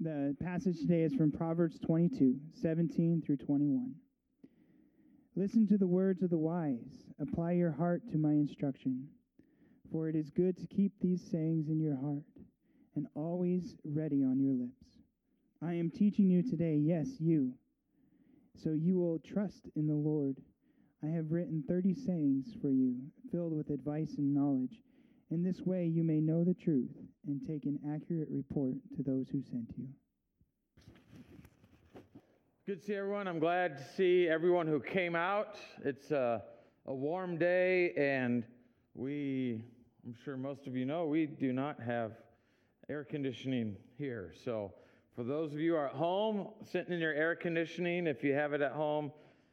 The passage today is from Proverbs 22, 17 through 21. Listen to the words of the wise. Apply your heart to my instruction. For it is good to keep these sayings in your heart and always ready on your lips. I am teaching you today, yes, you, so you will trust in the Lord. I have written 30 sayings for you, filled with advice and knowledge. In this way you may know the truth and take an accurate report to those who sent you. Good to see everyone. I'm glad to see everyone who came out. It's a warm day, and I'm sure most of you know, we do not have air conditioning here. So for those of you who are at home, sitting in your air conditioning, if you have it at home,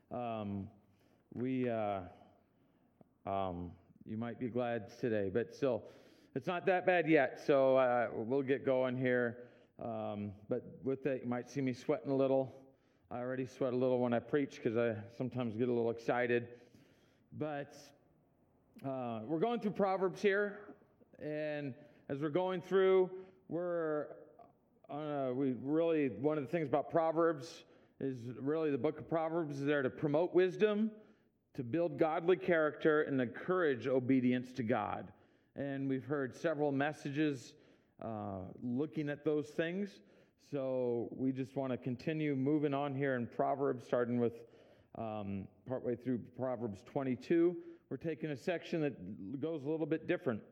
you might be glad today, but still, it's not that bad yet, so we'll get going here. But with that, you might see me sweating a little. I already sweat a little when I preach because I sometimes get a little excited. But we're going through Proverbs here, and as we're going through, one of the things about Proverbs is really the book of Proverbs is there to promote wisdom, to build godly character, and encourage obedience to God. And we've heard several messages looking at those things. So we just want to continue moving on here in Proverbs, starting with partway through Proverbs 22. We're taking a section that goes a little bit different.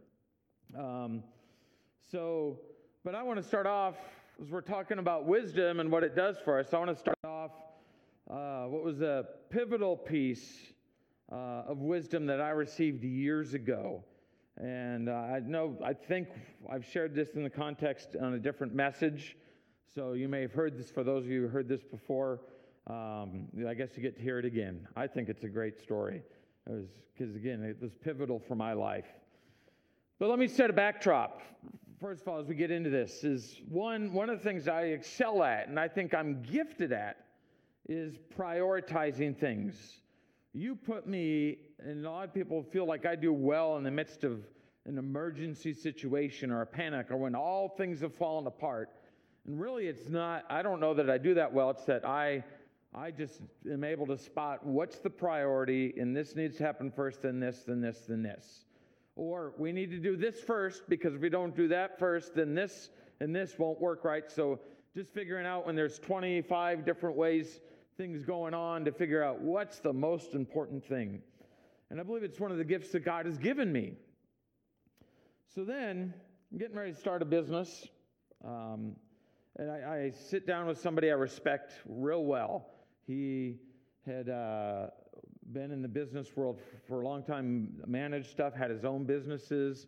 But I want to start off, as we're talking about wisdom and what it does for us, I want to start off what was a pivotal piece of wisdom that I received years ago. And I think I've shared this in the context on a different message. So you may have heard this. For those of you who heard this before, I guess you get to hear it again. I think it's a great story. Because again, it was pivotal for my life. But let me set a backdrop. First of all, as we get into this, is one of the things I excel at, and I think I'm gifted at, is prioritizing things. You put me, and a lot of people feel like I do well in the midst of an emergency situation or a panic or when all things have fallen apart. And really it's not, I don't know that I do that well. It's that I just am able to spot what's the priority, and this needs to happen first, then this, then this, then this. Or we need to do this first, because if we don't do that first, then this and this won't work right. So just figuring out when there's 25 different ways things going on to figure out what's the most important thing. And I believe it's one of the gifts that God has given me. So then, I'm getting ready to start a business. And I sit down with somebody I respect real well. He had been in the business world for a long time, managed stuff, had his own businesses.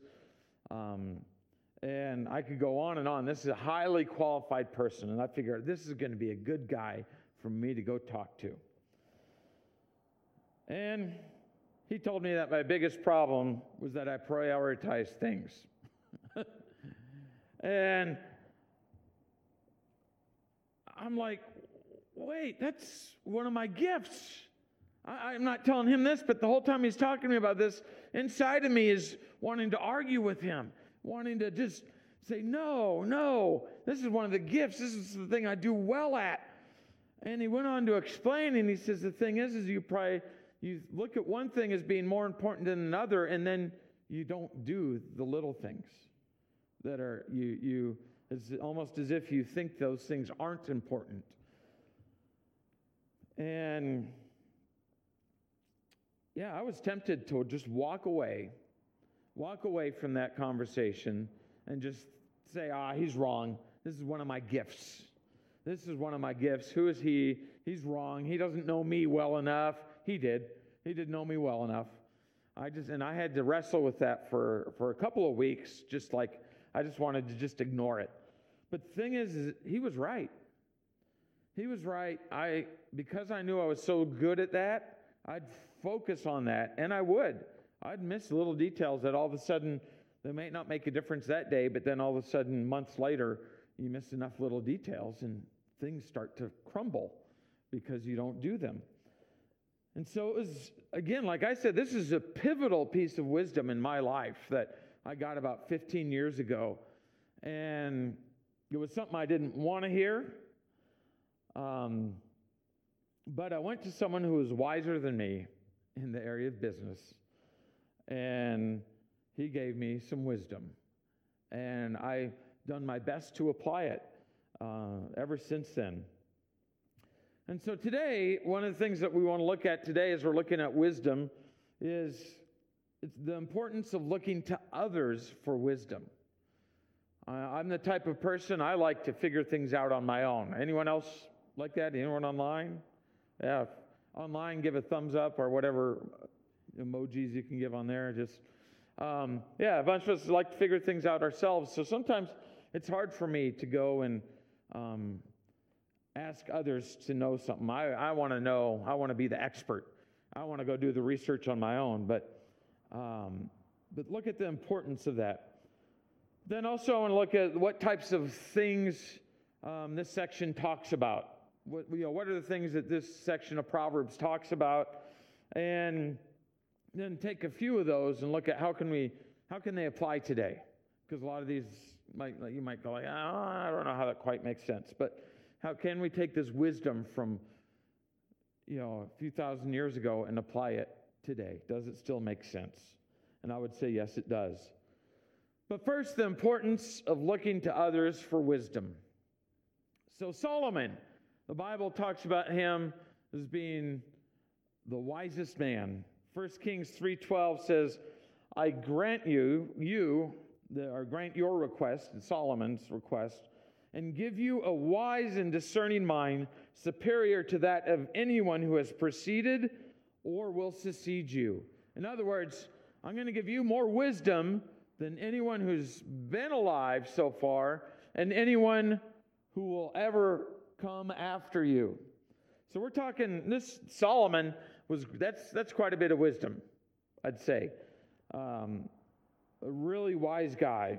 And I could go on and on. This is a highly qualified person. And I figured this is going to be a good guy for me to go talk to. And he told me that my biggest problem was that I prioritized things. And I'm like, wait, that's one of my gifts. I'm not telling him this, but the whole time he's talking to me about this, inside of me is wanting to argue with him, wanting to just say, no, this is one of the gifts. This is the thing I do well at. And he went on to explain, and he says, the thing is you look at one thing as being more important than another, and then you don't do the little things that are, it's almost as if you think those things aren't important. And yeah, I was tempted to just walk away from that conversation and just say, he's wrong. This is one of my gifts. This is one of my gifts. Who is he? He's wrong. He doesn't know me well enough. He did. He did know me well enough. I had to wrestle with that for a couple of weeks, just like I just wanted to just ignore it. But the thing is he was right. He was right. Because I knew I was so good at that, I'd focus on that, and I'd miss little details that all of a sudden, they might not make a difference that day, but then all of a sudden, months later, you miss enough little details, and things start to crumble because you don't do them. And so it was, again, like I said, this is a pivotal piece of wisdom in my life that I got about 15 years ago. And It was something I didn't want to hear. But I went to someone who was wiser than me in the area of business, and he gave me some wisdom. And I've done my best to apply it ever since then. And so today, one of the things that we want to look at today as we're looking at wisdom is it's the importance of looking to others for wisdom. I'm the type of person, I like to figure things out on my own. Anyone else like that? Anyone online? Yeah, online, give a thumbs up or whatever emojis you can give on there. Just, a bunch of us like to figure things out ourselves. So sometimes it's hard for me to go and ask others to know something. I want to know. I want to be the expert. I want to go do the research on my own. But look at the importance of that. Then also I want to look at what types of things this section talks about. What are the things that this section of Proverbs talks about? And then take a few of those and look at how can they apply today? Because a lot of these you might go like, I don't know how that quite makes sense. But how can we take this wisdom from a few thousand years ago and apply it today? Does it still make sense? And I would say yes, it does. But first, the importance of looking to others for wisdom. So Solomon, the Bible talks about him as being the wisest man. 1 Kings 3:12 says, I grant grant your request, Solomon's request, and give you a wise and discerning mind superior to that of anyone who has preceded or will succeed you. In other words, I'm going to give you more wisdom than anyone who's been alive so far and anyone who will ever come after you. So we're talking, this Solomon that's quite a bit of wisdom, I'd say. A really wise guy.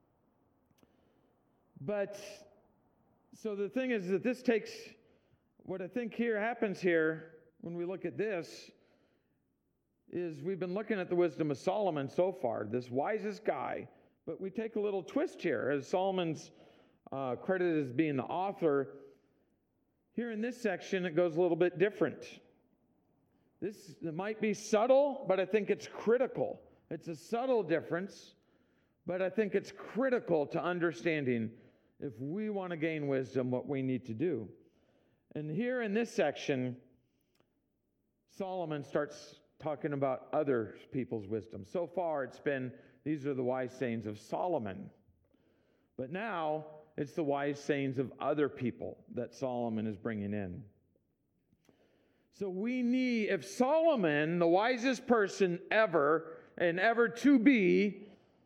But, so the thing is that this takes, what I think happens here, when we look at this, is we've been looking at the wisdom of Solomon so far, this wisest guy, but we take a little twist here, as Solomon's credited as being the author. Here in this section, it goes a little bit different. It might be subtle, but I think it's critical. It's a subtle difference, but I think it's critical to understanding if we want to gain wisdom, what we need to do. And here in this section, Solomon starts talking about other people's wisdom. So far, it's been, these are the wise sayings of Solomon. But now, it's the wise sayings of other people that Solomon is bringing in. So we need, if Solomon, the wisest person ever and ever to be,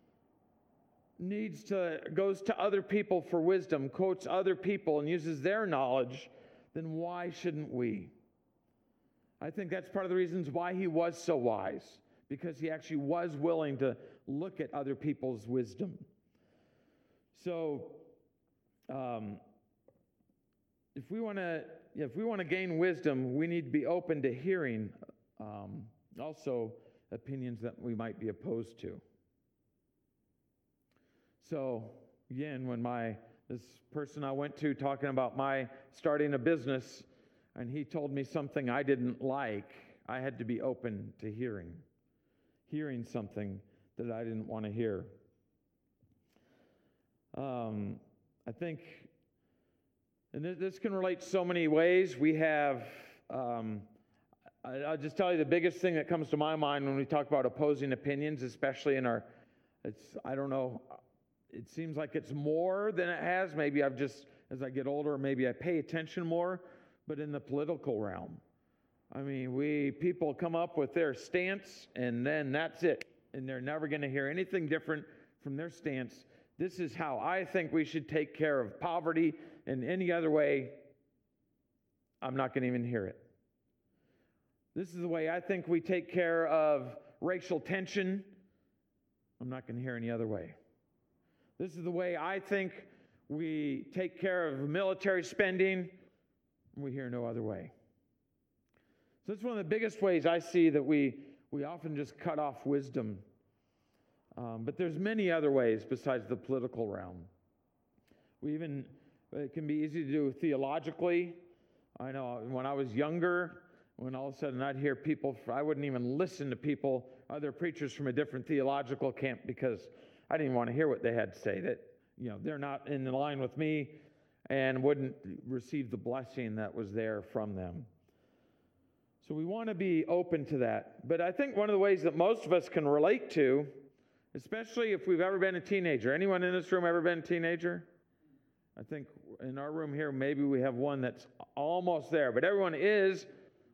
goes to other people for wisdom, quotes other people and uses their knowledge, then why shouldn't we? I think that's part of the reasons why he was so wise, because he actually was willing to look at other people's wisdom. So, if we want to gain wisdom, we need to be open to hearing also opinions that we might be opposed to. So, again, when this person I went to talking about my starting a business, and he told me something I didn't like, I had to be open to hearing something that I didn't want to hear. I think, and this can relate so many ways. We have, I'll just tell you the biggest thing that comes to my mind when we talk about opposing opinions, especially in I don't know, it seems like it's more than it has. Maybe as I get older, maybe I pay attention more. But in the political realm, I mean, people come up with their stance, and then that's it. And they're never going to hear anything different from their stance. This is how I think we should take care of poverty, and any other way, I'm not going to even hear it. This is the way I think we take care of racial tension. I'm not going to hear any other way. This is the way I think we take care of military spending. We hear no other way. So that's one of the biggest ways I see that we often just cut off wisdom. But there's many other ways besides the political realm. It can be easy to do theologically. I know when I was younger, when all of a sudden I'd hear people, I wouldn't even listen to people, other preachers from a different theological camp, because I didn't want to hear what they had to say. That, they're not in line with me and wouldn't receive the blessing that was there from them. So we want to be open to that. But I think one of the ways that most of us can relate to, especially if we've ever been a teenager. Anyone in this room ever been a teenager? I think in our room here, maybe we have one that's almost there. But everyone is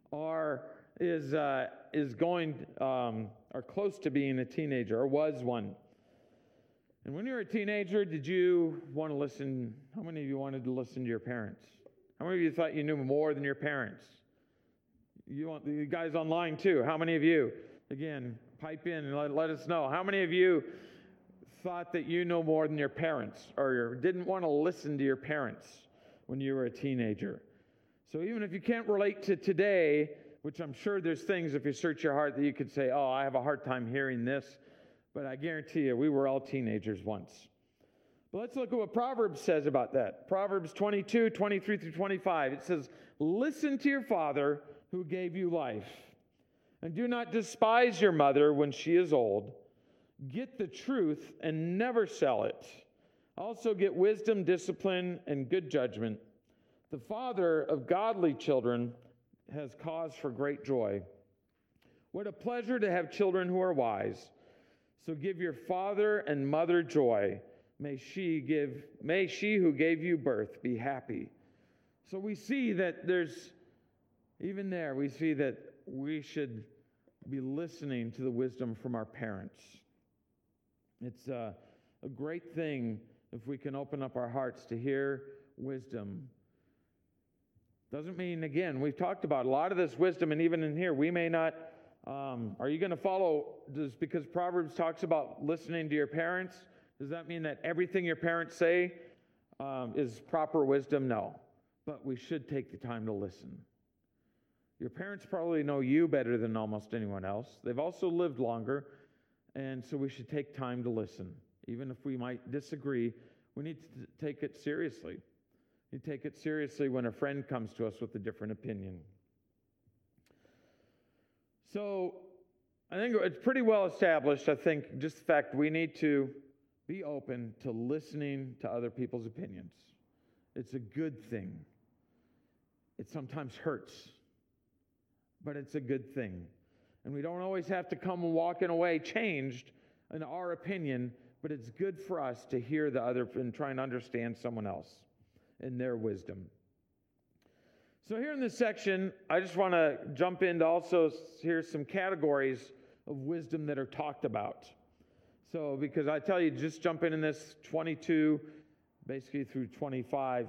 going or close to being a teenager, or was one. And when you were a teenager, did you want to listen? How many of you wanted to listen to your parents? How many of you thought you knew more than your parents? You want the guys online too. How many of you, again, pipe in and let us know. How many of you thought that you know more than your parents, or didn't want to listen to your parents when you were a teenager? So even if you can't relate to today, which I'm sure there's things, if you search your heart, that you could say, oh, I have a hard time hearing this, but I guarantee you, we were all teenagers once. But let's look at what Proverbs says about that. Proverbs 22, 23 through 25. It says, listen to your father who gave you life, and do not despise your mother when she is old. Get the truth and never sell it. Also get wisdom, discipline, and good judgment. The father of godly children has cause for great joy. What a pleasure to have children who are wise. So give your father and mother joy. May she who gave you birth be happy. So we see that we see that we should be listening to the wisdom from our parents. It's a great thing if we can open up our hearts to hear wisdom. Doesn't mean, again, we've talked about a lot of this wisdom, and even in here, we may not. Are you going to follow, just because Proverbs talks about listening to your parents, does that mean that everything your parents say is proper wisdom? No. But we should take the time to listen. Your parents probably know you better than almost anyone else. They've also lived longer, and so we should take time to listen. Even if we might disagree, we need to take it seriously. You take it seriously when a friend comes to us with a different opinion. So I think it's pretty well established, I think, just the fact we need to be open to listening to other people's opinions. It's a good thing. It sometimes hurts, but it's a good thing. And we don't always have to come walking away changed in our opinion, but it's good for us to hear the other and try and understand someone else and their wisdom. So here in this section, I just want to jump into also here's some categories of wisdom that are talked about. So because I tell you, just jump in this 22, basically through 25,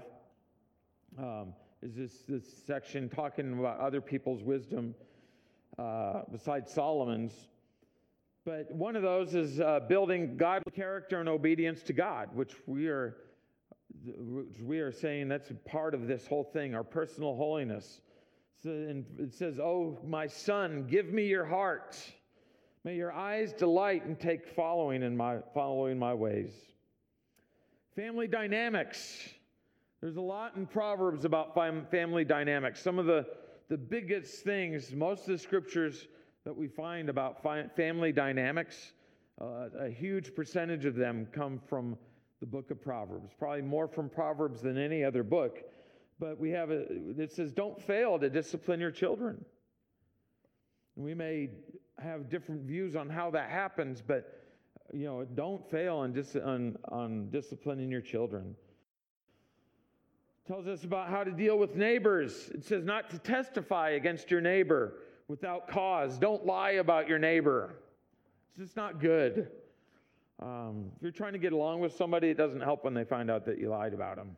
is this section talking about other people's wisdom besides Solomon's. But one of those is building godly character and obedience to God, which we are saying that's a part of this whole thing, our personal holiness. So, and it says, oh, my son, give me your heart. May your eyes delight and take following my ways. Family dynamics. There's a lot in Proverbs about family dynamics. Some of the biggest things, most of the scriptures that we find about family dynamics, a huge percentage of them come from the book of Proverbs. Probably more from Proverbs than any other book. But we have it says, don't fail to discipline your children. We may have different views on how that happens, but don't fail on disciplining your children. It tells us about how to deal with neighbors. It says not to testify against your neighbor without cause. Don't lie about your neighbor. It's just not good. If you're trying to get along with somebody, it doesn't help when they find out that you lied about them.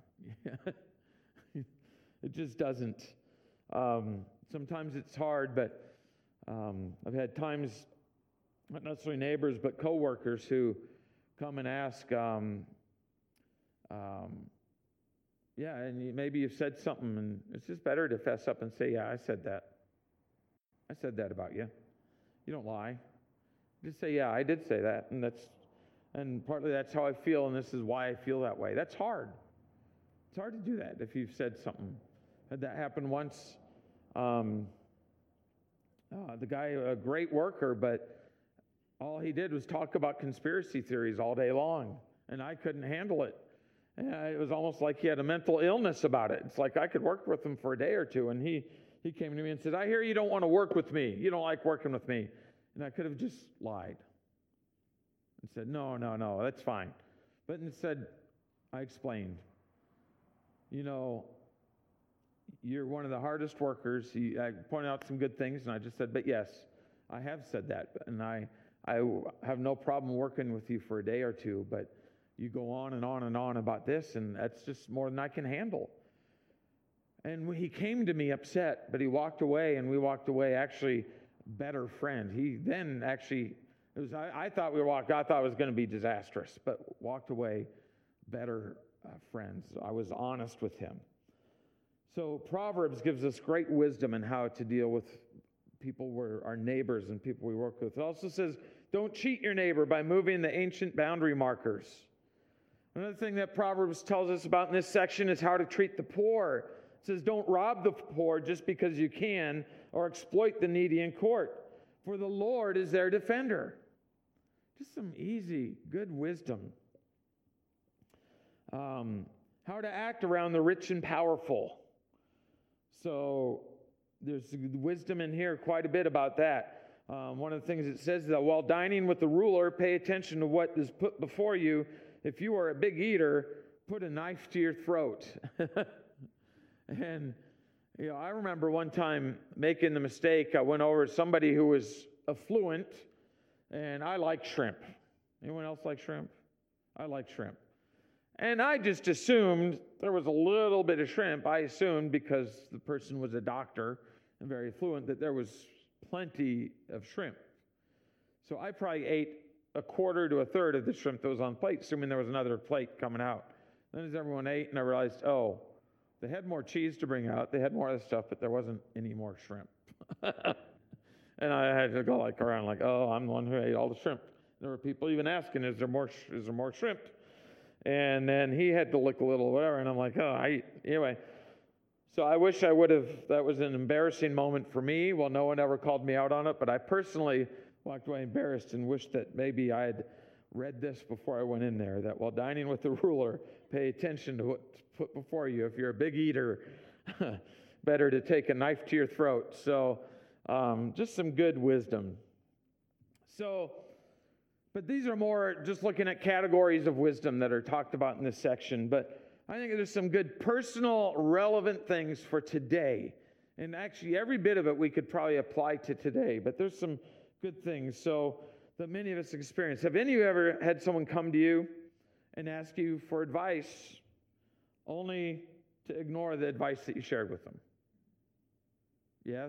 It just doesn't. Sometimes it's hard, but I've had times, not necessarily neighbors, but coworkers who come and ask, and maybe you've said something, and it's just better to fess up and say, yeah, I said that. I said that about you. You don't lie. Just say, yeah, I did say that, and partly that's how I feel, and this is why I feel that way. That's hard. It's hard to do that if you've said something. Had that happen once. The guy, a great worker, but all he did was talk about conspiracy theories all day long, and I couldn't handle it. And it was almost like he had a mental illness about it. It's like I could work with him for a day or two, and he came to me and said, I hear you don't want to work with me. You don't like working with me. And I could have just lied and said, no, that's fine. But instead, I explained, you're one of the hardest workers. I pointed out some good things, and I just said, but yes, I have said that, and I have no problem working with you for a day or two, but you go on and on and on about this, and that's just more than I can handle. And he came to me upset, but he walked away, and we walked away actually better friends. He then actually, I thought I thought it was going to be disastrous, but walked away better friends. I was honest with him. So Proverbs gives us great wisdom in how to deal with people who are our neighbors and people we work with. It also says, don't cheat your neighbor by moving the ancient boundary markers. Another thing that Proverbs tells us about in this section is how to treat the poor. It says, don't rob the poor just because you can or exploit the needy in court, for the Lord is their defender. Just some easy, good wisdom. How to act around the rich and powerful. So there's wisdom in here quite a bit about that. One of the things it says is that while dining with the ruler, pay attention to what is put before you. If you are a big eater, put a knife to your throat. And, I remember one time making the mistake. I went over to somebody who was affluent, and I like shrimp. Anyone else like shrimp? I like shrimp. And I just assumed there was a little bit of shrimp. I assumed because the person was a doctor and very affluent that there was plenty of shrimp. So I probably ate a quarter to a third of the shrimp that was on the plate, assuming there was another plate coming out. Then as everyone ate, and I realized, they had more cheese to bring out. They had more other stuff, but there wasn't any more shrimp. And I had to go around I'm the one who ate all the shrimp. There were people even asking, is there more shrimp? And then he had to look a little whatever, and I'm like, anyway. So I wish I would have, that was an embarrassing moment for me. Well, no one ever called me out on it, but I personally walked away embarrassed and wished that maybe I had read this before I went in there, that while dining with the ruler, pay attention to what's put before you. If you're a big eater, better to take a knife to your throat. So just some good wisdom. But these are more just looking at categories of wisdom that are talked about in this section. But I think there's some good personal, relevant things for today. And actually, every bit of it we could probably apply to today. But there's some good things that many of us experience. Have any of you ever had someone come to you and ask you for advice only to ignore the advice that you shared with them? Yes?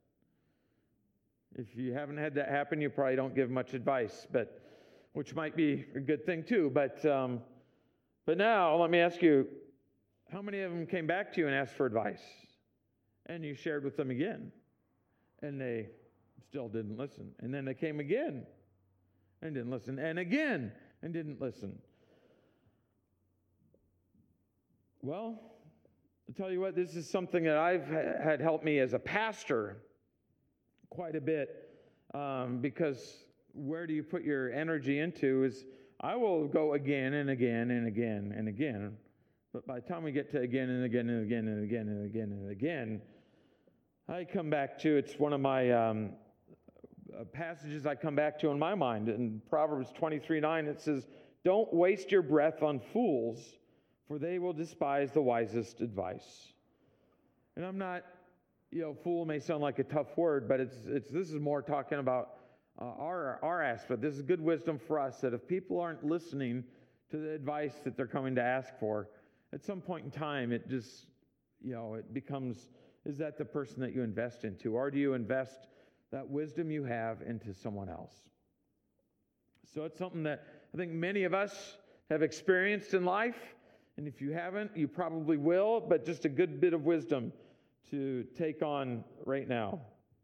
If you haven't had that happen, you probably don't give much advice, which might be a good thing too. But now, let me ask you, how many of them came back to you and asked for advice? And you shared with them again, and they still didn't listen. And then they came again and didn't listen, and again and didn't listen. Well, I'll tell you what, this is something that I've had helped me as a pastor quite a bit, because where do you put your energy into is, I will go again and again and again and again, but by the time we get to again and again and again and again and again and again, I come back to, it's one of my passages I come back to in my mind. In Proverbs 23:9, it says, don't waste your breath on fools, for they will despise the wisest advice. And I'm not, fool may sound like a tough word, but this is more talking about our aspect. This is good wisdom for us, that if people aren't listening to the advice that they're coming to ask for, at some point in time, it just, it becomes, is that the person that you invest into? Or do you invest that wisdom you have into someone else? So it's something that I think many of us have experienced in life. And if you haven't, you probably will, but just a good bit of wisdom to take on right now.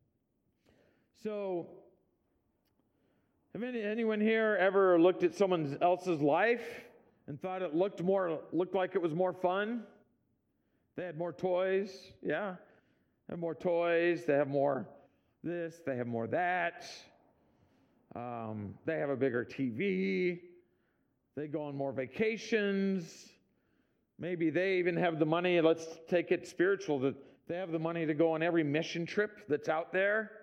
So, have anyone here ever looked at someone else's life and thought it looked like it was more fun They had more toys, yeah. They have more toys, they have more this, they have more that. They have a bigger TV. They go on more vacations. Maybe they even have the money, let's take it spiritual, that they have the money to go on every mission trip that's out there.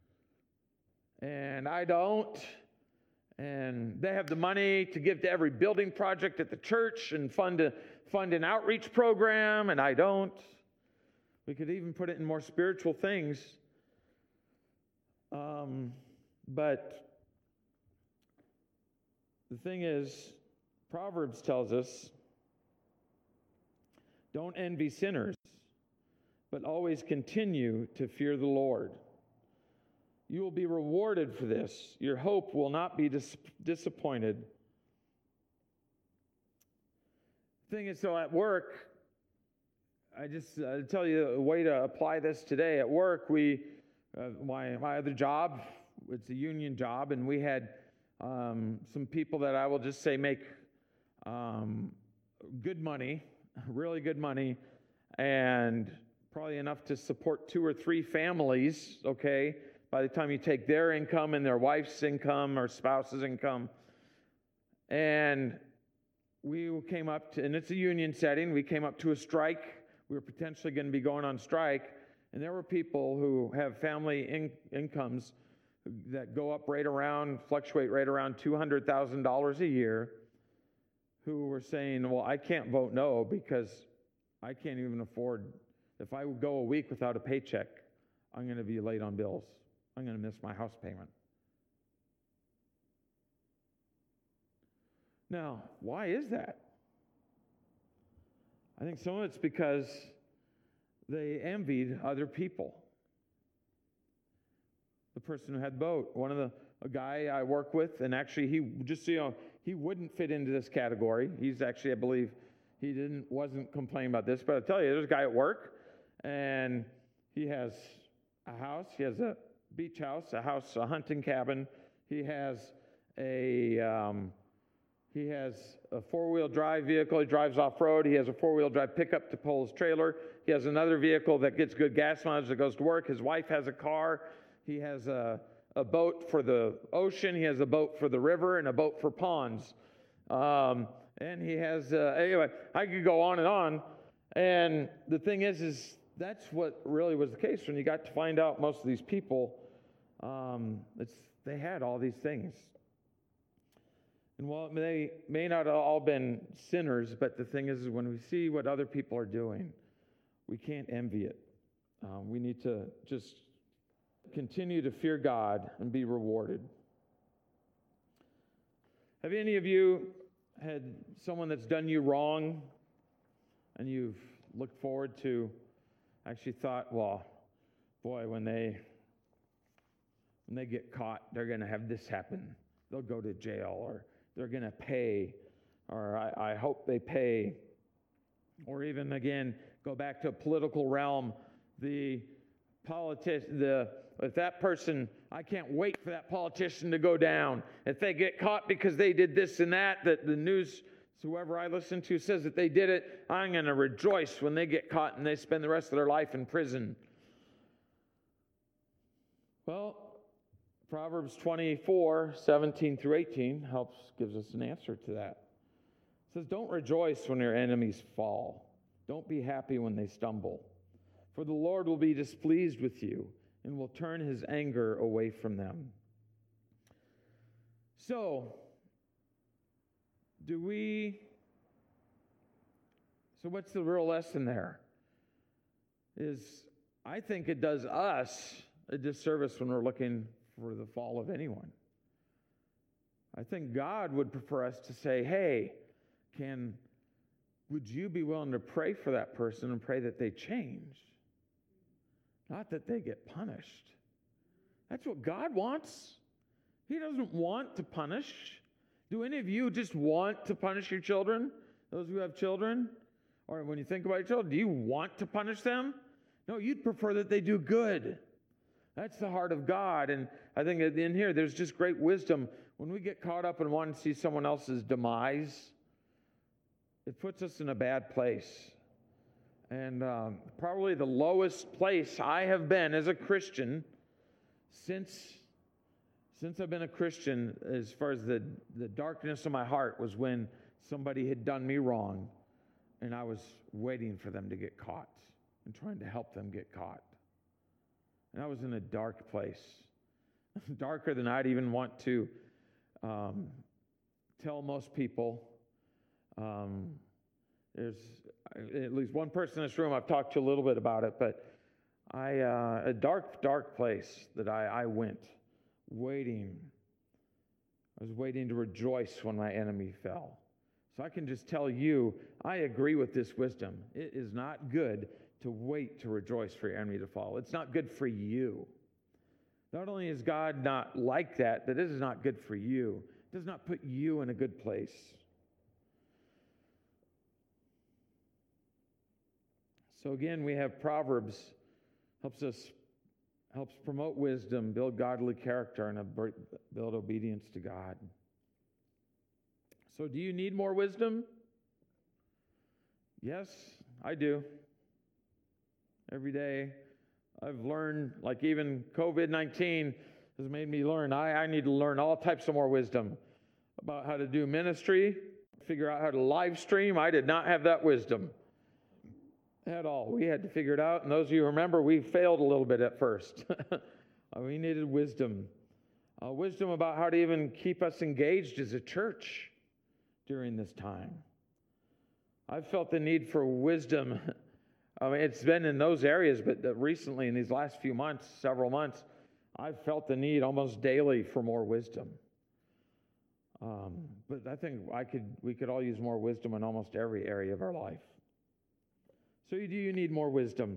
And I don't. And they have the money to give to every building project at the church and fund an outreach program, and I don't. We could even put it in more spiritual things. But the thing is, Proverbs tells us, don't envy sinners, but always continue to fear the Lord. You will be rewarded for this. Your hope will not be disappointed. The thing is, so at work, I'll tell you a way to apply this today. At work, my other job, it's a union job, and we had some people that I will just say make good money, really good money, and probably enough to support 2 or 3 families, okay, by the time you take their income and their wife's income or spouse's income. And we came up to, and it's a union setting, we came up to a strike. We were potentially going to be going on strike. And there were people who have family incomes that go up fluctuate right around $200,000 a year, who were saying, well, I can't vote no because I can't even afford, if I go a week without a paycheck, I'm going to be late on bills. I'm going to miss my house payment. Now, why is that? I think some of it's because they envied other people. The person who had boat, a guy I work with, and actually he wouldn't fit into this category. He's actually, I believe, wasn't complaining about this, but I'll tell you, there's a guy at work, and he has a house, he has a beach house, a hunting cabin. He has a 4-wheel drive vehicle. He drives off-road. He has a 4-wheel drive pickup to pull his trailer. He has another vehicle that gets good gas mileage that goes to work. His wife has a car. He has a boat for the ocean. He has a boat for the river and a boat for ponds. And he has, anyway, I could go on and on. And the thing is that's what really was the case when you got to find out most of these people, they had all these things. And while they may not have all been sinners, but the thing is when we see what other people are doing, we can't envy it. We need to just continue to fear God and be rewarded. Have any of you had someone that's done you wrong and you've looked forward to, actually thought, well, boy, when they get caught, they're going to have this happen. They'll go to jail, or they're going to pay, or I hope they pay. Or even, again, go back to a political realm. If that person, I can't wait for that politician to go down. If they get caught because they did this and that the news, whoever I listen to says that they did it, I'm going to rejoice when they get caught and they spend the rest of their life in prison. Well, Proverbs 24, 17 through 18 gives us an answer to that. It says, don't rejoice when your enemies fall. Don't be happy when they stumble. For the Lord will be displeased with you and will turn his anger away from them. So what's the real lesson there? I think it does us a disservice when we're looking for the fall of anyone. I think God would prefer us to say, hey, would you be willing to pray for that person and pray that they change? Not that they get punished. That's what God wants. He doesn't want to punish. Do any of you just want to punish your children? Those who have children? Or when you think about your children, do you want to punish them? No, you'd prefer that they do good. That's the heart of God. And I think in here, there's just great wisdom. When we get caught up in wanting to see someone else's demise, it puts us in a bad place. And probably the lowest place I have been as a Christian since I've been a Christian, as far as the darkness of my heart, was when somebody had done me wrong and I was waiting for them to get caught and trying to help them get caught. And I was in a dark place, darker than I'd even want to tell most people. There's at least one person in this room I've talked to a little bit about it, but a dark place that I went waiting. I was waiting to rejoice when my enemy fell. So I can just tell you, I agree with this wisdom. It is not good to wait to rejoice for your enemy to fall. It's not good for you. Not only is God not like that, but it is not good for you. It does not put you in a good place. So again, we have Proverbs, helps promote wisdom, build godly character, and build obedience to God. So do you need more wisdom? Yes, I do. Every day I've learned, like even COVID-19 has made me learn. I need to learn all types of more wisdom about how to do ministry, figure out how to live stream. I did not have that wisdom at all. We had to figure it out. And those of you who remember, we failed a little bit at first. We needed wisdom. Wisdom about how to even keep us engaged as a church during this time. I've felt the need for wisdom. I mean, it's been in those areas, but recently, in these last few months, several months, I've felt the need almost daily for more wisdom. But I think we could all use more wisdom in almost every area of our life. So do you need more wisdom?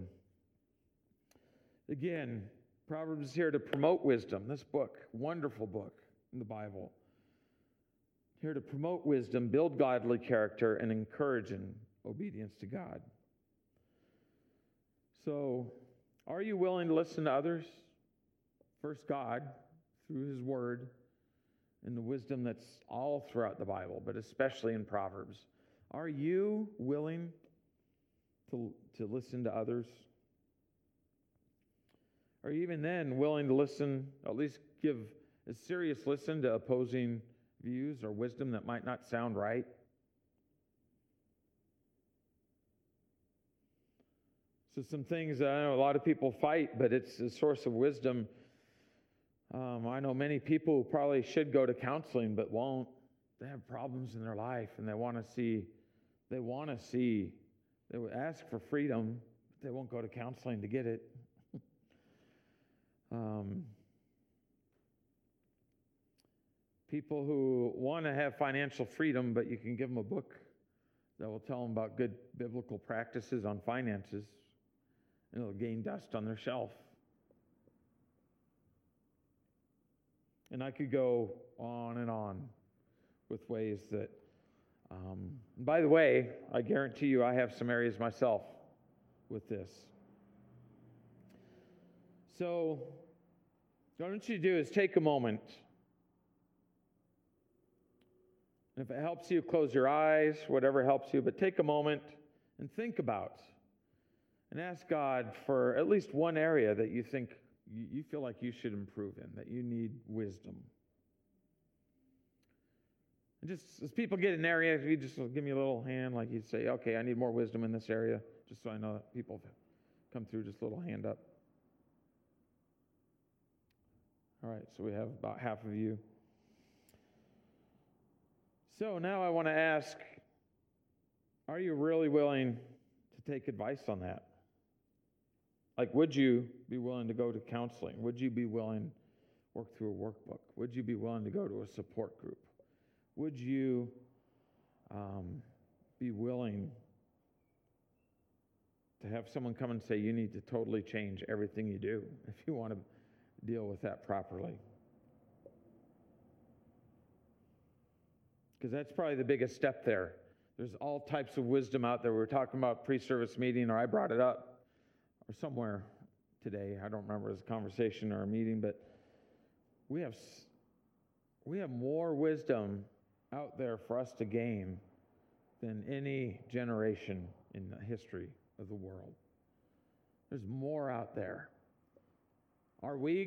Again, Proverbs is here to promote wisdom. This book, wonderful book in the Bible. Here to promote wisdom, build godly character, and encourage in obedience to God. So, are you willing to listen to others? First, God, through His Word, and the wisdom that's all throughout the Bible, but especially in Proverbs. Are you willing to listen to others? Are you even then willing to listen, at least give a serious listen to opposing views or wisdom that might not sound right? So some things that I know a lot of people fight, but it's a source of wisdom. I know many people who probably should go to counseling but won't. They have problems in their life and they want to see, they would ask for freedom, but they won't go to counseling to get it. People who want to have financial freedom, but you can give them a book that will tell them about good biblical practices on finances, and it'll gain dust on their shelf. And I could go on and on with ways that, by the way, I guarantee you I have some areas myself with this. So, what I want you to do is take a moment. And if it helps you, close your eyes, whatever helps you, but take a moment and think about and ask God for at least one area that you think you feel like you should improve in, that you need wisdom. And just as people get in an area, if you just give me a little hand, like you'd say, okay, I need more wisdom in this area, just so I know that people have come through, just a little hand up. All right, so we have about half of you. So now I want to ask, are you really willing to take advice on that? Like, would you be willing to go to counseling? Would you be willing to work through a workbook? Would you be willing to go to a support group? Would you be willing to have someone come and say, you need to totally change everything you do if you want to deal with that properly? Because that's probably the biggest step there. There's all types of wisdom out there. We were talking about pre-service meeting, or I brought it up, or somewhere today. I don't remember if it was a conversation or a meeting, but we have more wisdom out there for us to gain than any generation in history of the world. There's more out there. Are you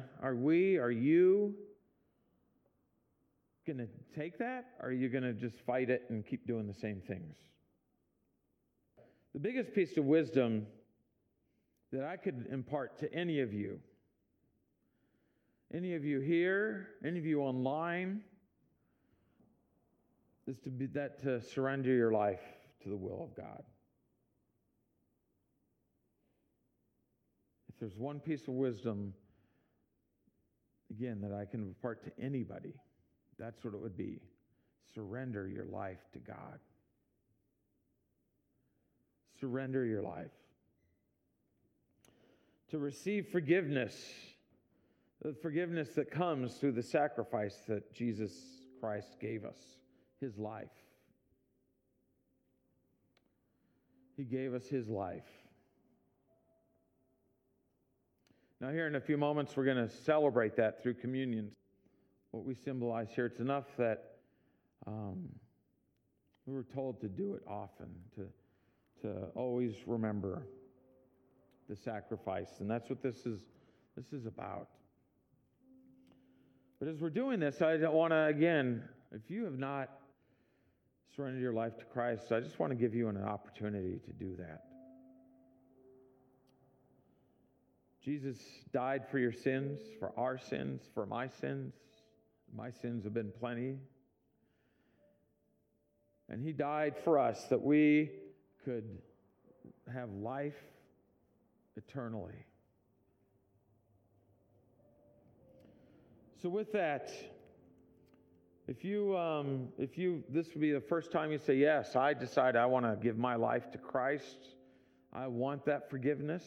going to take that? Or are you going to just fight it and keep doing the same things? The biggest piece of wisdom that I could impart to any of you here, any of you online, is to surrender your life to the will of God. If there's one piece of wisdom, again, that I can impart to anybody, that's what it would be. Surrender your life to God. Surrender your life. To receive forgiveness, the forgiveness that comes through the sacrifice that Jesus Christ gave us, His life. He gave us His life. Now here in a few moments, we're going to celebrate that through communion. What we symbolize here, it's enough that we were told to do it often, to always remember the sacrifice. And that's what this is about. But as we're doing this, I don't want to, again, if you have not surrendered your life to Christ, I just want to give you an opportunity to do that. Jesus died for your sins, for our sins, for my sins. My sins have been plenty. And He died for us that we could have life eternally. So with that, if this would be the first time you say, yes, I decide I want to give my life to Christ, I want that forgiveness,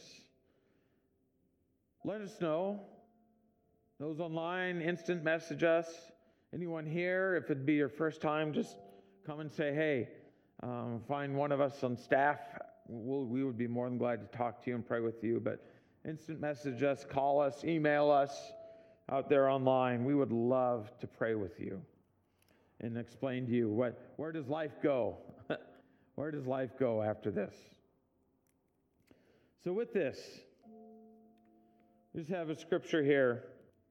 let us know. Those online, instant message us. Anyone here, if it'd be your first time, just come and say, hey, find one of us on staff. We would be more than glad to talk to you and pray with you. But instant message us, call us, email us out there online. We would love to pray with you and explain to you where does life go? Where does life go after this? So with this, we just have a scripture here.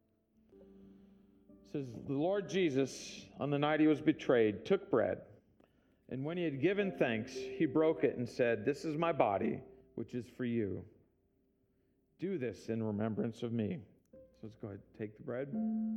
It says, the Lord Jesus, on the night He was betrayed, took bread, and when He had given thanks, He broke it and said, this is my body, which is for you. Do this in remembrance of me. So let's go ahead and take the bread.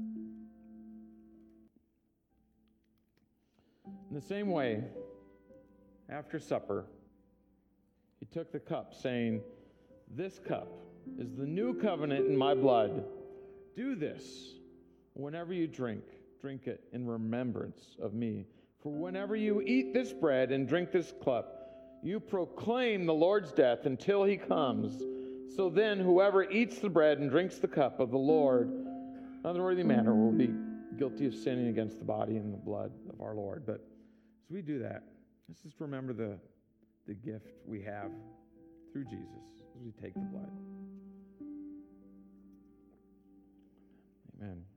In the same way, after supper, He took the cup, saying, this cup is the new covenant in my blood. Do this whenever you drink it in remembrance of me. For whenever you eat this bread and drink this cup, you proclaim the Lord's death until He comes. So then whoever eats the bread and drinks the cup of the Lord in an unworthy manner will be guilty of sinning against the body and the blood of our Lord. But as we do that, let's just remember the gift we have through Jesus as we take the blood. Amen.